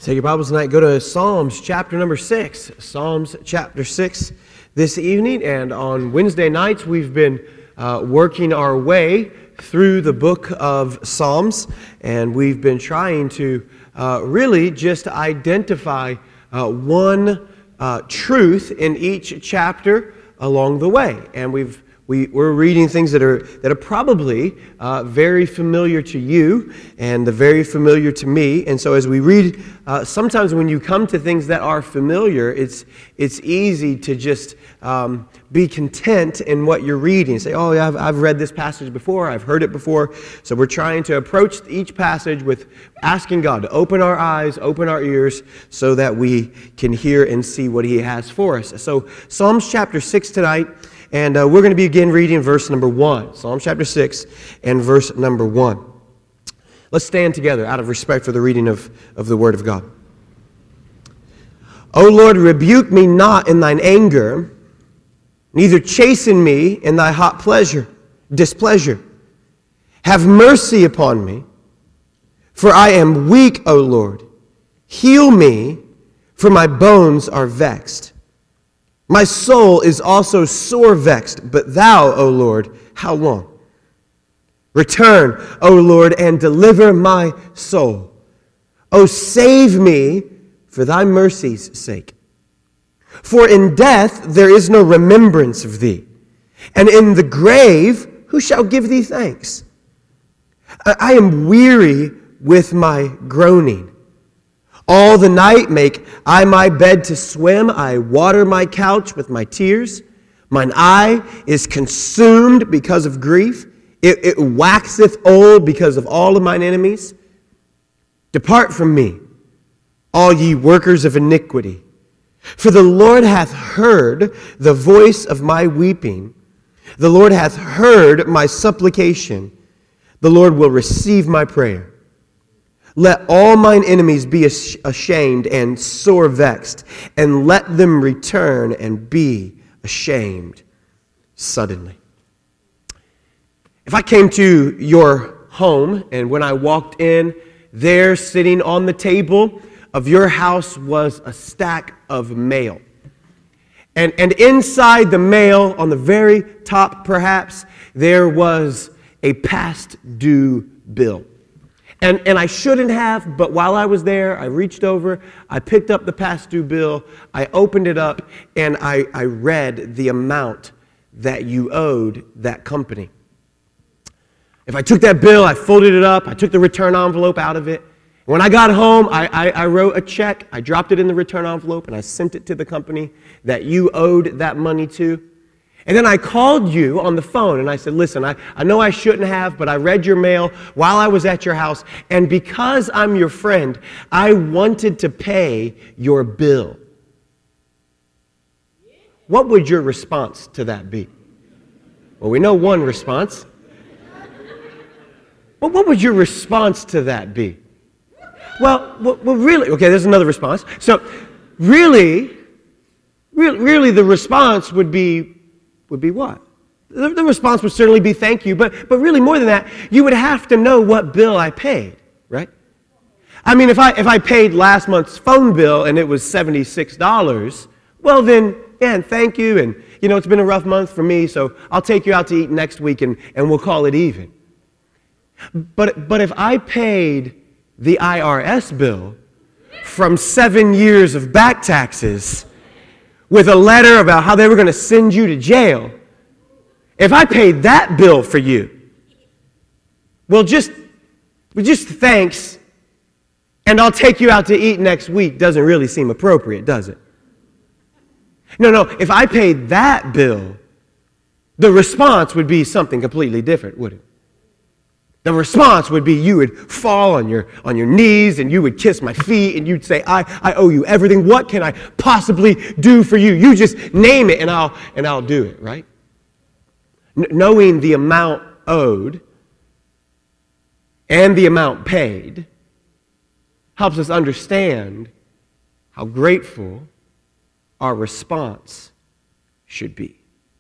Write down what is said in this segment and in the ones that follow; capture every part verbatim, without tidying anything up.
Take your Bibles tonight, go to Psalms chapter number six. Psalms chapter six this evening. And on Wednesday nights, we've been uh, working our way through the book of Psalms. And we've been trying to uh, really just identify uh, one uh, truth in each chapter along the way. And we've We, we're reading things that are that are probably uh, very familiar to you and very familiar to me. And so as we read, uh, sometimes when you come to things that are familiar, it's it's easy to just um, be content in what you're reading. Say, oh, yeah, I've, I've read this passage before. I've heard it before. So we're trying to approach each passage with asking God to open our eyes, open our ears, so that we can hear and see what He has for us. So Psalms chapter six tonight. And uh, we're going to begin reading verse number one. Psalm chapter six and verse number one. Let's stand together out of respect for the reading of, of the Word of God. O Lord, rebuke me not in thine anger, neither chasten me in thy hot pleasure, displeasure. Have mercy upon me, for I am weak, O Lord. Heal me, for my bones are vexed. My soul is also sore vexed, but thou, O Lord, how long? Return, O Lord, and deliver my soul. O save me for thy mercy's sake. For in death there is no remembrance of thee, and in the grave who shall give thee thanks? I am weary with my groaning. All the night make I my bed to swim. I water my couch with my tears. Mine eye is consumed because of grief. It, it waxeth old because of all of mine enemies. Depart from me, all ye workers of iniquity. For the Lord hath heard the voice of my weeping. The Lord hath heard my supplication. The Lord will receive my prayer. Let all mine enemies be ashamed and sore vexed, and let them return and be ashamed suddenly. If I came to your home, and when I walked in, there sitting on the table of your house was a stack of mail. And, and inside the mail, on the very top perhaps, there was a past due bill. And, and I shouldn't have, but while I was there, I reached over, I picked up the past due bill, I opened it up, and I, I read the amount that you owed that company. If I took that bill, I folded it up, I took the return envelope out of it. When I got home, I, I, I wrote a check, I dropped it in the return envelope, and I sent it to the company that you owed that money to. And then I called you on the phone and I said, listen, I, I know I shouldn't have, but I read your mail while I was at your house. And because I'm your friend, I wanted to pay your bill. What would your response to that be? Well, we know one response. But what would your response to that be? Well, well, well really, okay, there's another response. So really, really, really the response would be, would be what? The, the response would certainly be thank you, but, but really more than that, you would have to know what bill I paid, right? I mean, if I, if I paid last month's phone bill and it was seventy-six dollars, well then, yeah, and thank you, and you know, it's been a rough month for me, so I'll take you out to eat next week and, and we'll call it even. But, but if I paid the I R S bill from seven years of back taxes, with a letter about how they were going to send you to jail, if I paid that bill for you, well, just, just thanks, and I'll take you out to eat next week doesn't really seem appropriate, does it? No, no, if I paid that bill, the response would be something completely different, wouldn't it? The response would be you would fall on your, on your knees and you would kiss my feet and you'd say, I, I owe you everything. What can I possibly do for you? You just name it and I'll, and I'll do it, right? N- knowing the amount owed and the amount paid helps us understand how grateful our response should be.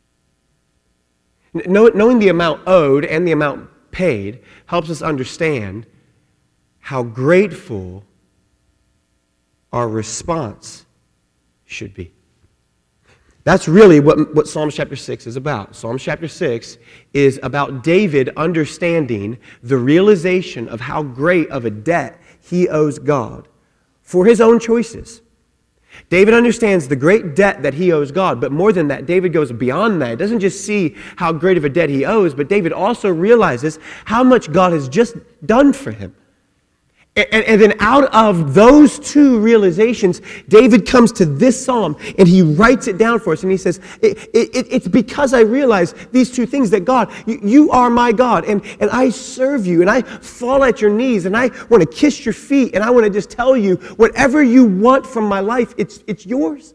N- knowing the amount owed and the amount paid helps us understand how grateful our response should be. That's really what, what Psalm chapter six is about. Psalm chapter six is about David understanding the realization of how great of a debt he owes God for his own choices. David understands the great debt that he owes God, but more than that, David goes beyond that. He doesn't just see how great of a debt he owes, but David also realizes how much God has just done for him. And, and then out of those two realizations, David comes to this psalm and he writes it down for us. And he says, it, it, it's because I realize these two things, that God, you, you are my God, and, and I serve you, and I fall at your knees, and I want to kiss your feet, and I want to just tell you, whatever you want from my life, it's, it's yours.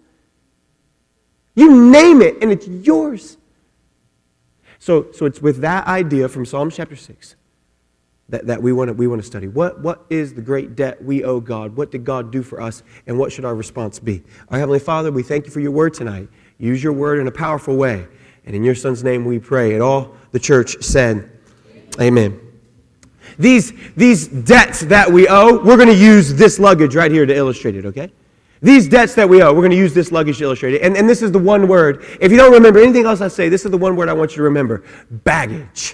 You name it, and it's yours. So, so it's with that idea from Psalm chapter six That, that we want to we want to study. What, what is the great debt we owe God? What did God do for us? And what should our response be? Our Heavenly Father, we thank you for your word tonight. Use your word in a powerful way. And in your Son's name we pray. And all the church said, amen. These, these debts that we owe, we're going to use this luggage right here to illustrate it, okay? These debts that we owe, we're going to use this luggage to illustrate it. And, and this is the one word. If you don't remember anything else I say, this is the one word I want you to remember. Baggage.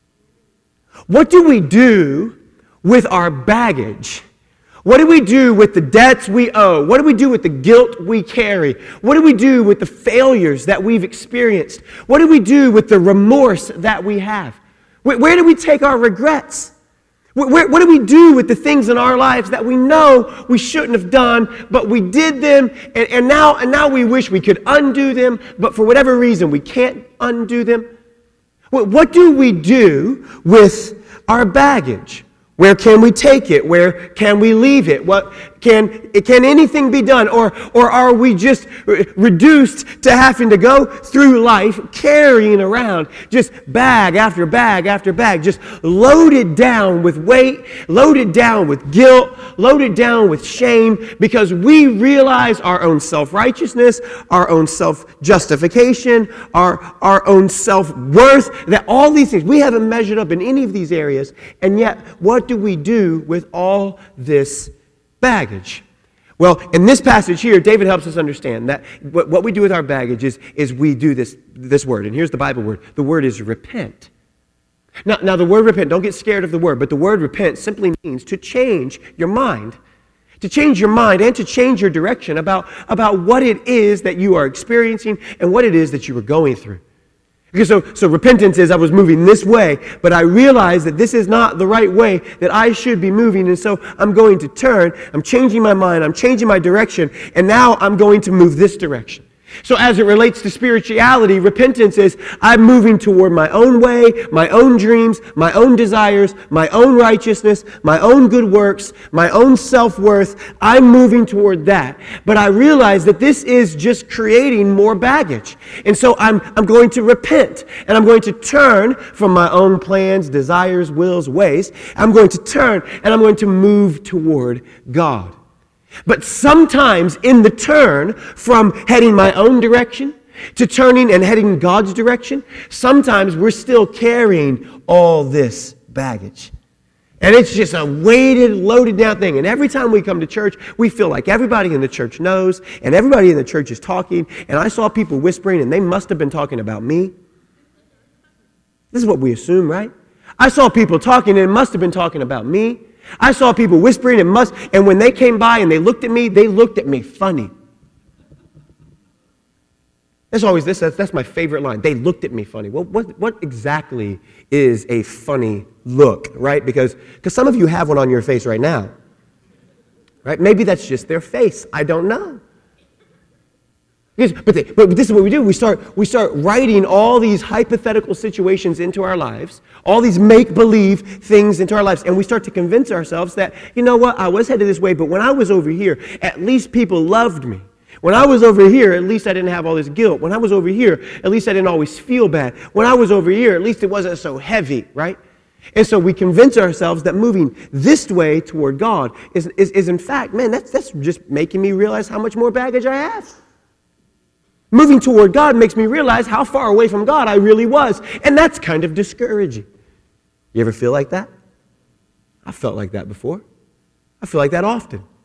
What do we do with our baggage? What do we do with the debts we owe? What do we do with the guilt we carry? What do we do with the failures that we've experienced? What do we do with the remorse that we have? Where, where do we take our regrets? Where, where, what do we do with the things in our lives that we know we shouldn't have done, but we did them, and, and, now, and now we wish we could undo them, but for whatever reason we can't undo them? What do we do with our baggage? Where can we take it? Where can we leave it? What can can anything be done? Or or are we just reduced to having to go through life carrying around just bag after bag after bag, just loaded down with weight, loaded down with guilt, loaded down with shame, because we realize our own self-righteousness, our own self-justification, our, our own self-worth, that all these things, we haven't measured up in any of these areas, and yet what do we do with all this baggage? Well, in this passage here, David helps us understand that what, what we do with our baggage is, is we do this, this word, and here's the Bible word. The word is repent. Now, now, the word repent, don't get scared of the word, but the word repent simply means to change your mind. To change your mind and to change your direction about, about what it is that you are experiencing and what it is that you are going through. Because so, so repentance is I was moving this way, but I realized that this is not the right way that I should be moving, and so I'm going to turn, I'm changing my mind, I'm changing my direction, and now I'm going to move this direction. So as it relates to spirituality, repentance is I'm moving toward my own way, my own dreams, my own desires, my own righteousness, my own good works, my own self-worth. I'm moving toward that. But I realize that this is just creating more baggage. And so I'm, I'm going to repent, and I'm going to turn from my own plans, desires, wills, ways. I'm going to turn, and I'm going to move toward God. But sometimes in the turn from heading my own direction to turning and heading God's direction, sometimes we're still carrying all this baggage. And it's just a weighted, loaded down thing. And every time we come to church, we feel like everybody in the church knows, and everybody in the church is talking. And I saw people whispering, and they must have been talking about me. This is what we assume, right? I saw people talking, and it must have been talking about me. I saw people whispering and must, and when they came by and they looked at me, they looked at me funny. That's always this, that's, that's my favorite line. They looked at me funny. Well, what, what exactly is a funny look, right? Because, because some of you have one on your face right now, right? Maybe that's just their face. I don't know. Because, but, they, but this is what we do. We start, we start writing all these hypothetical situations into our lives, all these make-believe things into our lives, and we start to convince ourselves that, you know what, I was headed this way, but when I was over here, at least people loved me. When I was over here, at least I didn't have all this guilt. When I was over here, at least I didn't always feel bad. When I was over here, at least it wasn't so heavy, right? And so we convince ourselves that moving this way toward God is, is, is in fact, man, that's, that's just making me realize how much more baggage I have. Moving toward God makes me realize how far away from God I really was. And that's kind of discouraging. You ever feel like that? I felt like that before. I feel like that often.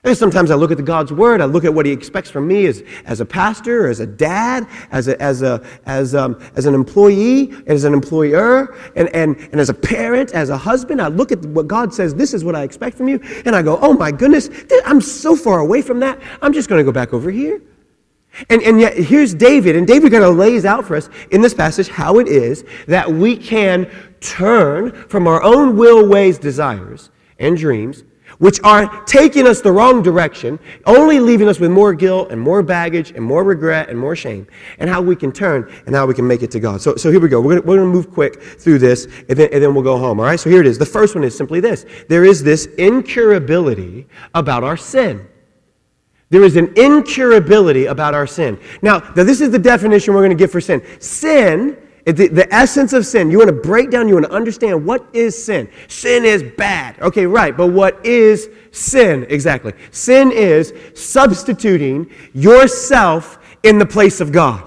And sometimes I look at the God's word, I look at what he expects from me as, as a pastor, as a dad, as a, as a as um, as an employee, as an employer, and, and, and as a parent, as a husband. I look at what God says, this is what I expect from you, and I go, oh my goodness, I'm so far away from that, I'm just going to go back over here. And, and yet here's David, and David kind of lays out for us in this passage how it is that we can turn from our own will, ways, desires, and dreams, which are taking us the wrong direction, only leaving us with more guilt and more baggage and more regret and more shame, and how we can turn and how we can make it to God. So, so here we go. We're going we're to move quick through this, and then, and then we'll go home, all right? So here it is. The first one is simply this. There is this incurability about our sin. There is an incurability about our sin. Now, now this is the definition we're going to give for sin. Sin, the, the essence of sin, you want to break down, you want to understand what is sin. Sin is bad. Okay, right, but what is sin exactly? Sin is substituting yourself in the place of God.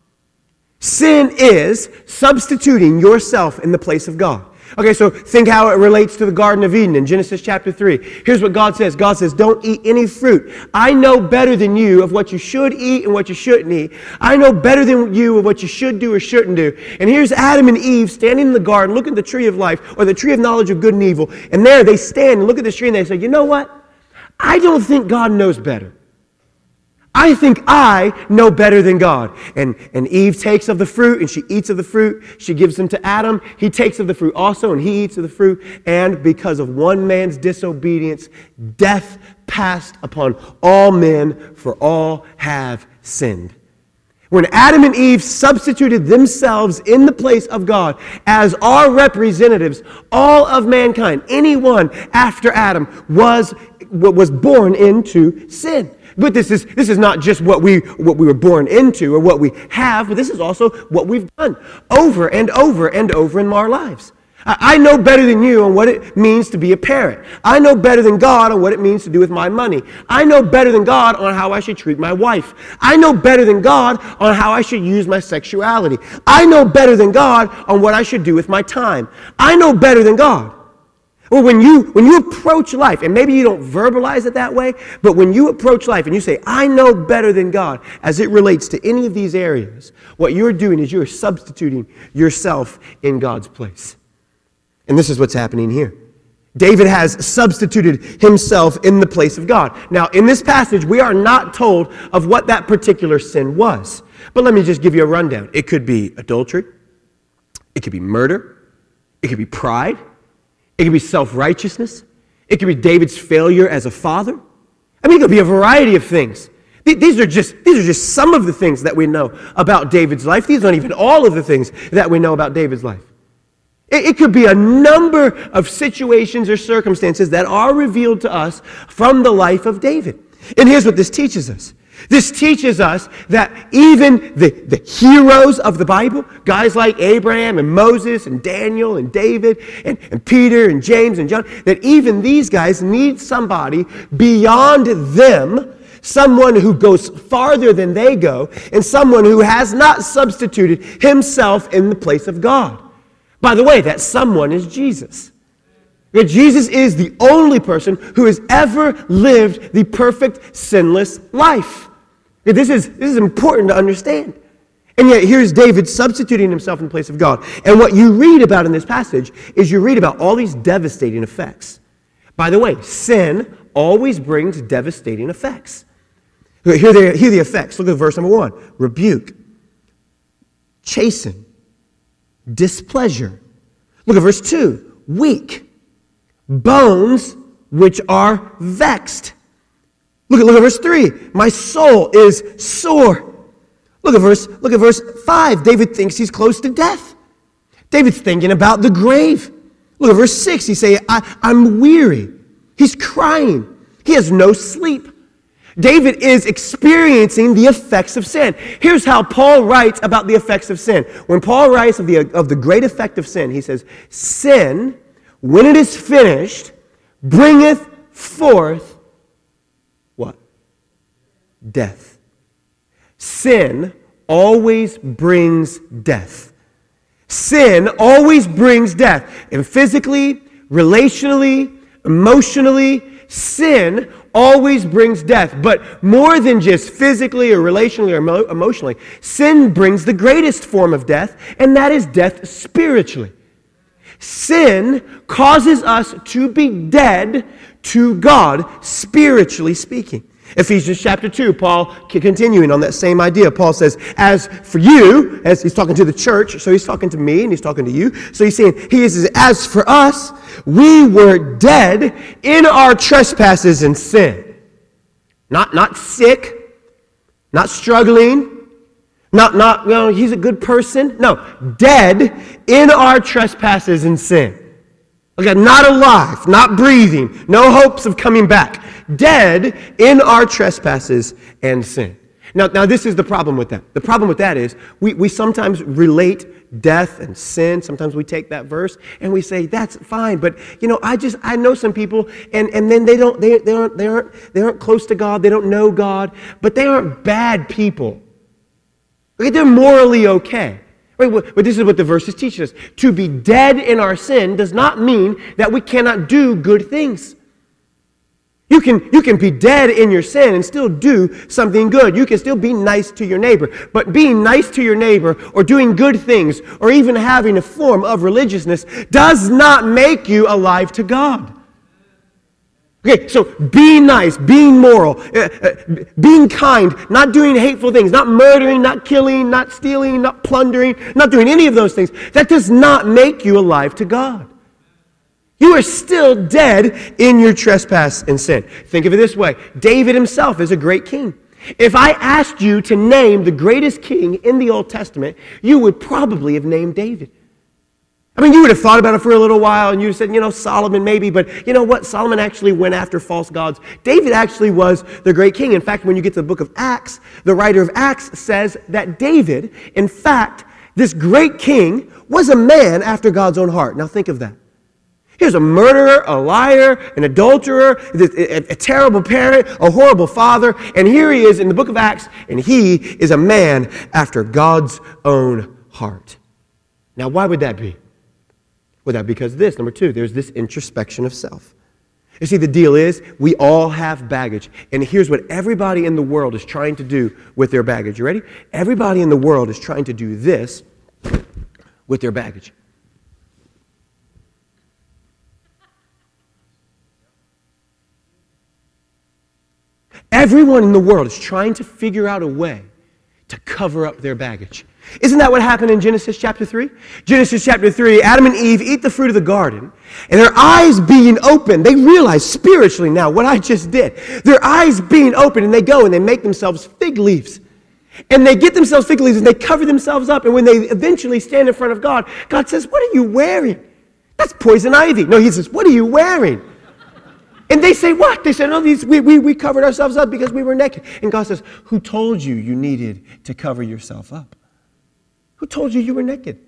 Sin is substituting yourself in the place of God. Okay, so think how it relates to the Garden of Eden in Genesis chapter three. Here's what God says. God says, don't eat any fruit. I know better than you of what you should eat and what you shouldn't eat. I know better than you of what you should do or shouldn't do. And here's Adam and Eve standing in the garden, looking at the tree of life or the tree of knowledge of good and evil. And there they stand and look at this tree and they say, you know what? I don't think God knows better. I think I know better than God. And, and Eve takes of the fruit and she eats of the fruit. She gives them to Adam. He takes of the fruit also and he eats of the fruit. And because of one man's disobedience, death passed upon all men, for all have sinned. When Adam and Eve substituted themselves in the place of God as our representatives, all of mankind, anyone after Adam, was, was born into sin. But this is this is not just what we what we were born into or what we have, but this is also what we've done over and over and over in our lives. I know better than you on what it means to be a parent. I know better than God on what it means to do with my money. I know better than God on how I should treat my wife. I know better than God on how I should use my sexuality. I know better than God on what I should do with my time. I know better than God. Well, when you when you approach life, and maybe you don't verbalize it that way, but when you approach life and you say, I know better than God as it relates to any of these areas, what you're doing is you're substituting yourself in God's place. And this is what's happening here. David has substituted himself in the place of God. Now, in this passage, we are not told of what that particular sin was. But let me just give you a rundown. It could be adultery. It could be murder. It could be pride. It could be self-righteousness. It could be David's failure as a father. I mean, it could be a variety of things. These are just, these are just some of the things that we know about David's life. These aren't even all of the things that we know about David's life. It, it could be a number of situations or circumstances that are revealed to us from the life of David. And here's what this teaches us. This teaches us that even the, the heroes of the Bible, guys like Abraham and Moses and Daniel and David and, and Peter and James and John, that even these guys need somebody beyond them, someone who goes farther than they go, and someone who has not substituted himself in the place of God. By the way, that someone is Jesus. That Jesus is the only person who has ever lived the perfect, sinless life. This is, this is important to understand. And yet here's David substituting himself in the place of God. And what you read about in this passage is you read about all these devastating effects. By the way, sin always brings devastating effects. Here are the, here are the effects. Look at verse number one. Rebuke, chasten, displeasure. Look at verse two. Weak, bones which are vexed. Look at, look at verse three. My soul is sore. Look at verse, look at verse five. David thinks he's close to death. David's thinking about the grave. Look at verse six. He says, I, I'm weary. He's crying. He has no sleep. David is experiencing the effects of sin. Here's how Paul writes about the effects of sin. When Paul writes of the, of the great effect of sin, he says, sin, when it is finished, bringeth forth what? Death. Sin always brings death. Sin always brings death. And physically, relationally, emotionally, sin always brings death. But more than just physically or relationally or emo- emotionally, sin brings the greatest form of death, and that is death spiritually. Sin causes us to be dead to God, spiritually speaking. Ephesians chapter two, Paul, continuing on that same idea, Paul says, as for you, as he's talking to the church, so he's talking to me and he's talking to you, so he's saying, he is, as for us, we were dead in our trespasses and sin. Not, not sick, not struggling, not, not, you know, he's a good person. No, dead in our trespasses and sin. Okay, not alive, not breathing, no hopes of coming back. Dead in our trespasses and sin. Now, now this is the problem with that. The problem with that is we, we sometimes relate death and sin. Sometimes we take that verse and we say, that's fine. But, you know, I just, I know some people and, and then they don't, they, they aren't, they aren't, they aren't close to God. They don't know God, but they aren't bad people. Okay, they're morally okay. Right, but this is what the verses teach us. To be dead in our sin does not mean that we cannot do good things. You can, you can be dead in your sin and still do something good. You can still be nice to your neighbor. But being nice to your neighbor or doing good things or even having a form of religiousness does not make you alive to God. Okay, so being nice, being moral, uh, uh, being kind, not doing hateful things, not murdering, not killing, not stealing, not plundering, not doing any of those things, that does not make you alive to God. You are still dead in your trespass and sin. Think of it this way. David himself is a great king. If I asked you to name the greatest king in the Old Testament, you would probably have named David. I mean, you would have thought about it for a little while and you said, you know, Solomon maybe, but you know what? Solomon actually went after false gods. David actually was the great king. In fact, when you get to the book of Acts, the writer of Acts says that David, in fact, this great king, was a man after God's own heart. Now think of that. He was a murderer, a liar, an adulterer, a, a, a terrible parent, a horrible father, and here he is in the book of Acts, and he is a man after God's own heart. Now, why would that be? Well, that because this, number two, there's this introspection of self. You see, the deal is we all have baggage. And here's what everybody in the world is trying to do with their baggage. You ready? Everybody in the world is trying to do this with their baggage. Everyone in the world is trying to figure out a way to cover up their baggage. Isn't that what happened in Genesis chapter three? Genesis chapter three, Adam and Eve eat the fruit of the garden, and their eyes being open, they realize spiritually now what I just did. Their eyes being open, and they go and they make themselves fig leaves. And they get themselves fig leaves, and they cover themselves up, and when they eventually stand in front of God, God says, what are you wearing? That's poison ivy. No, he says, what are you wearing? And they say, what? They say, no, these, we, we, we covered ourselves up because we were naked. And God says, who told you you needed to cover yourself up? Who told you you were naked?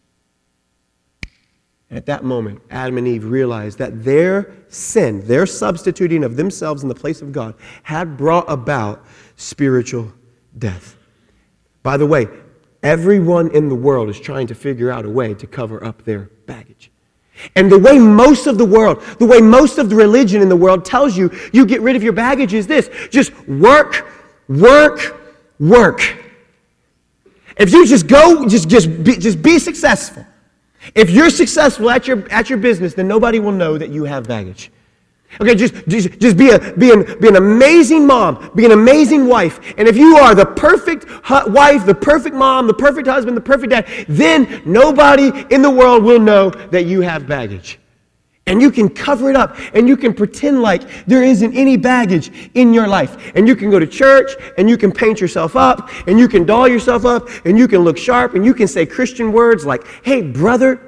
And at that moment, Adam and Eve realized that their sin, their substituting of themselves in the place of God, had brought about spiritual death. By the way, everyone in the world is trying to figure out a way to cover up their baggage. And the way most of the world, the way most of the religion in the world tells you you get rid of your baggage is this. Just work, work, work. If you just go, just, just, be, just be successful. If you're successful at your, at your business, then nobody will know that you have baggage. Okay, just, just, just be, a, be, an, be an amazing mom, be an amazing wife. And if you are the perfect hu- wife, the perfect mom, the perfect husband, the perfect dad, then nobody in the world will know that you have baggage. And you can cover it up, and you can pretend like there isn't any baggage in your life. And you can go to church, and you can paint yourself up, and you can doll yourself up, and you can look sharp, and you can say Christian words like, hey, brother.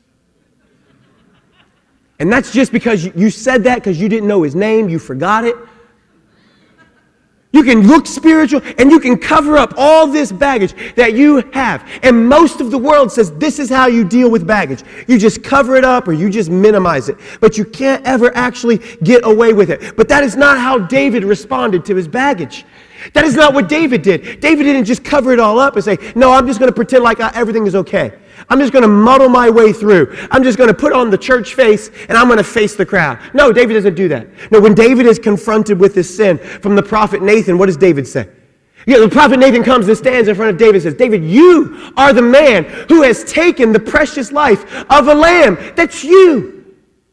And that's just because you said that because you didn't know his name, you forgot it. You can look spiritual and you can cover up all this baggage that you have. And most of the world says this is how you deal with baggage. You just cover it up or you just minimize it. But you can't ever actually get away with it. But that is not how David responded to his baggage. That is not what David did. David didn't just cover it all up and say, no, I'm just going to pretend like I, everything is okay. I'm just going to muddle my way through. I'm just going to put on the church face and I'm going to face the crowd. No, David doesn't do that. No, when David is confronted with his sin from the prophet Nathan, what does David say? Yeah, the prophet Nathan comes and stands in front of David and says, David, you are the man who has taken the precious life of a lamb. That's you.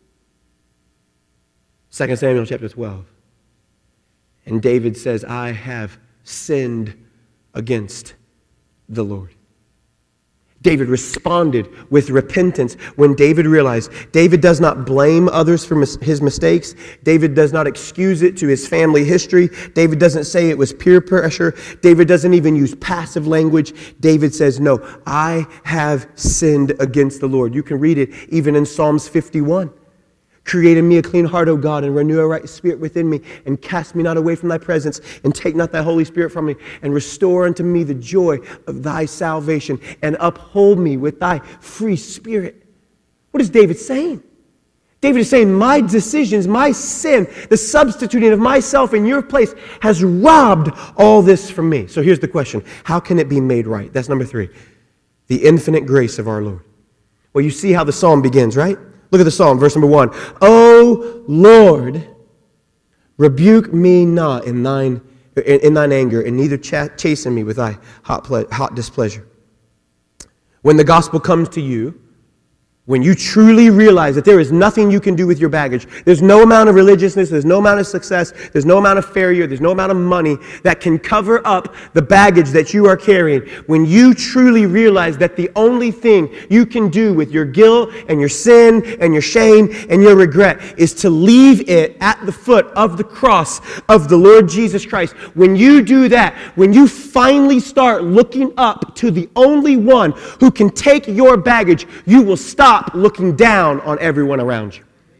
Second Samuel chapter twelve. And David says, I have sinned against the Lord. David responded with repentance when David realized David does not blame others for mis- his mistakes. David does not excuse it to his family history. David doesn't say it was peer pressure. David doesn't even use passive language. David says, no, I have sinned against the Lord. You can read it even in Psalms fifty-one. Create in me a clean heart, O God, and renew a right spirit within me, and cast me not away from thy presence, and take not thy Holy Spirit from me, and restore unto me the joy of thy salvation, and uphold me with thy free spirit. What is David saying? David is saying, my decisions, my sin, the substituting of myself in your place has robbed all this from me. So here's the question. How can it be made right? That's number three. The infinite grace of our Lord. Well, you see how the psalm begins, right? Look at the psalm, verse number one. O Lord, rebuke me not in thine in, in thine anger, and neither ch- chasten me with thy hot, ple- hot displeasure. When the gospel comes to you, when you truly realize that there is nothing you can do with your baggage, there's no amount of religiousness, there's no amount of success, there's no amount of failure, there's no amount of money that can cover up the baggage that you are carrying. When you truly realize that the only thing you can do with your guilt and your sin and your shame and your regret is to leave it at the foot of the cross of the Lord Jesus Christ. When you do that, when you finally start looking up to the only one who can take your baggage, you will stop looking down on everyone around you.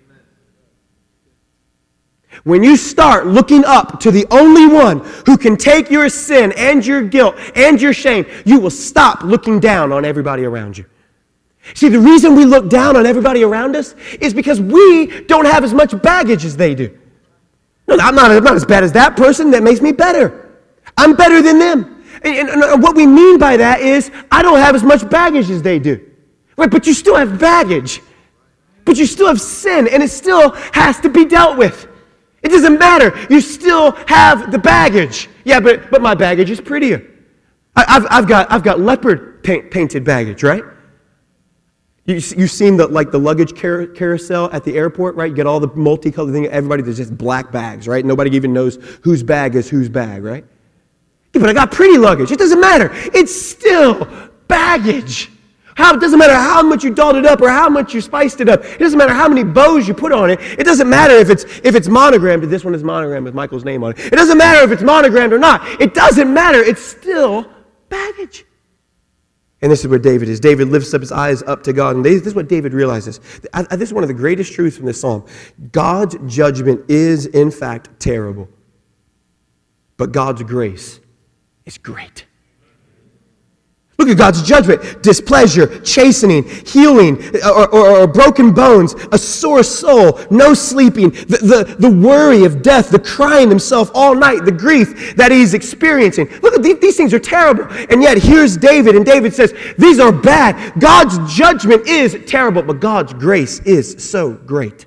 When you start looking up to the only one who can take your sin and your guilt and your shame, you will stop looking down on everybody around you. See, the reason we look down on everybody around us is because we don't have as much baggage as they do. No, I'm not, I'm not as bad as that person. That makes me better. I'm better than them. And, and, and what we mean by that is I don't have as much baggage as they do. Right, but you still have baggage. But you still have sin, and it still has to be dealt with. It doesn't matter. You still have the baggage. Yeah, but but my baggage is prettier. I, I've I've got I've got leopard paint, painted baggage, right? You you've seen the like the luggage car- carousel at the airport, right? You get all the multicolored thing. Everybody, there's just black bags, right? Nobody even knows whose bag is whose bag, right? Yeah, but I got pretty luggage. It doesn't matter. It's still baggage. How, it doesn't matter how much you dolled it up or how much you spiced it up. It doesn't matter how many bows you put on it. It doesn't matter if it's if it's monogrammed. This one is monogrammed with Michael's name on it. It doesn't matter if it's monogrammed or not. It doesn't matter. It's still baggage. And this is where David is. David lifts up his eyes up to God. And this is what David realizes. This is one of the greatest truths from this psalm. God's judgment is, in fact, terrible. But God's grace is great. Look at God's judgment, displeasure, chastening, healing, or, or, or broken bones, a sore soul, no sleeping, the, the, the worry of death, the crying himself all night, the grief that he's experiencing. Look at these, these things are terrible. And yet here's David, and David says, these are bad. God's judgment is terrible, but God's grace is so great.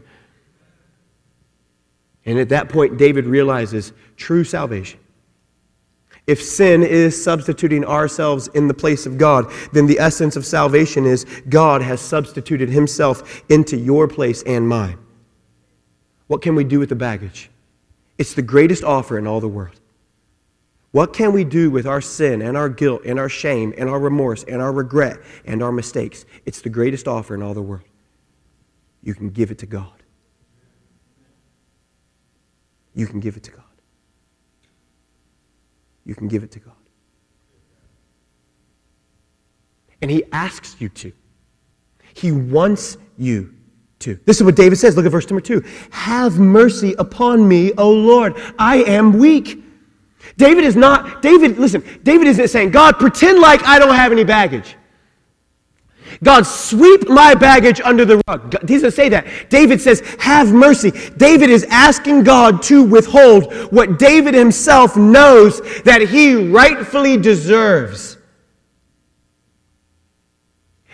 And at that point, David realizes true salvation. If sin is substituting ourselves in the place of God, then the essence of salvation is God has substituted himself into your place and mine. What can we do with the baggage? It's the greatest offer in all the world. What can we do with our sin and our guilt and our shame and our remorse and our regret and our mistakes? It's the greatest offer in all the world. You can give it to God. You can give it to God. You can give it to God. And he asks you to. He wants you to. This is what David says. Look at verse number two. Have mercy upon me, O Lord. I am weak. David is not, David, listen, David isn't saying, God, pretend like I don't have any baggage. God, sweep my baggage under the rug. God, he doesn't say that. David says, have mercy. David is asking God to withhold what David himself knows that he rightfully deserves.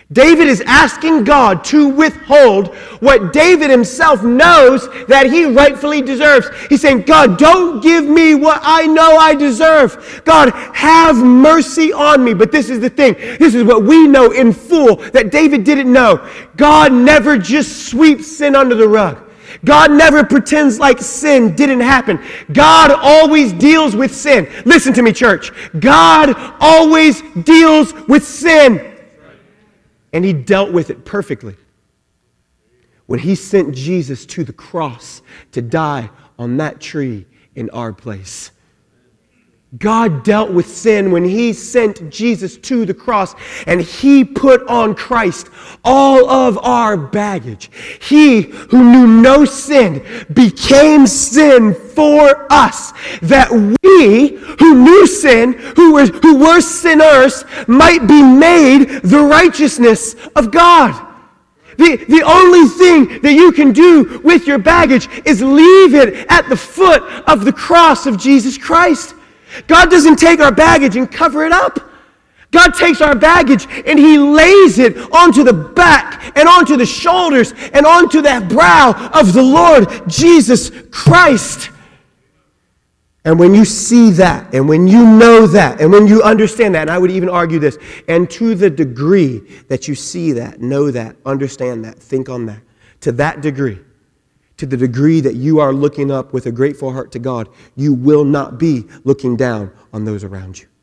David is asking God to withhold what David himself knows that he rightfully deserves. He's saying, God, don't give me what I know I deserve. God, have mercy on me. But this is the thing. This is what we know in full that David didn't know. God never just sweeps sin under the rug. God never pretends like sin didn't happen. God always deals with sin. Listen to me, church. God always deals with sin. And he dealt with it perfectly when he sent Jesus to the cross to die on that tree in our place. God dealt with sin when he sent Jesus to the cross and he put on Christ all of our baggage. He who knew no sin became sin for us, that we who knew sin, who were, who were sinners, might be made the righteousness of God. The, the only thing that you can do with your baggage is leave it at the foot of the cross of Jesus Christ. God doesn't take our baggage and cover it up. God takes our baggage and he lays it onto the back and onto the shoulders and onto the brow of the Lord Jesus Christ. And when you see that, and when you know that, and when you understand that, and I would even argue this, and to the degree that you see that, know that, understand that, think on that, to that degree, to the degree that you are looking up with a grateful heart to God, you will not be looking down on those around you.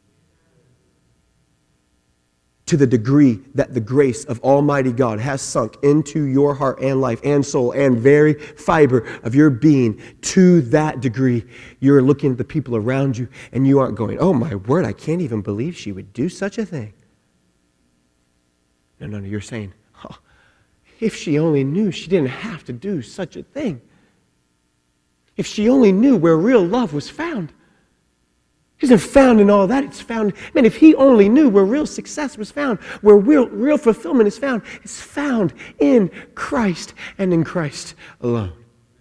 To the degree that the grace of Almighty God has sunk into your heart and life and soul and very fiber of your being, to that degree, you're looking at the people around you and you aren't going, oh my word, I can't even believe she would do such a thing. No, no, no, you're saying, oh, if she only knew she didn't have to do such a thing. If she only knew where real love was found. It isn't found in all that. It's found, man, if he only knew where real success was found, where real, real fulfillment is found, it's found in Christ and in Christ alone.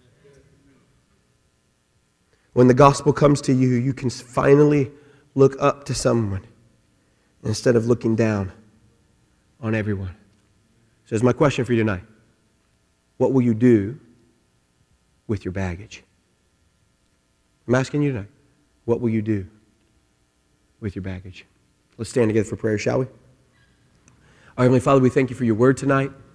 When the gospel comes to you, you can finally look up to someone instead of looking down on everyone. So here's my question for you tonight. What will you do with your baggage? I'm asking you tonight. What will you do with your baggage? Let's stand together for prayer, shall we? Our Heavenly Father, we thank you for your word tonight.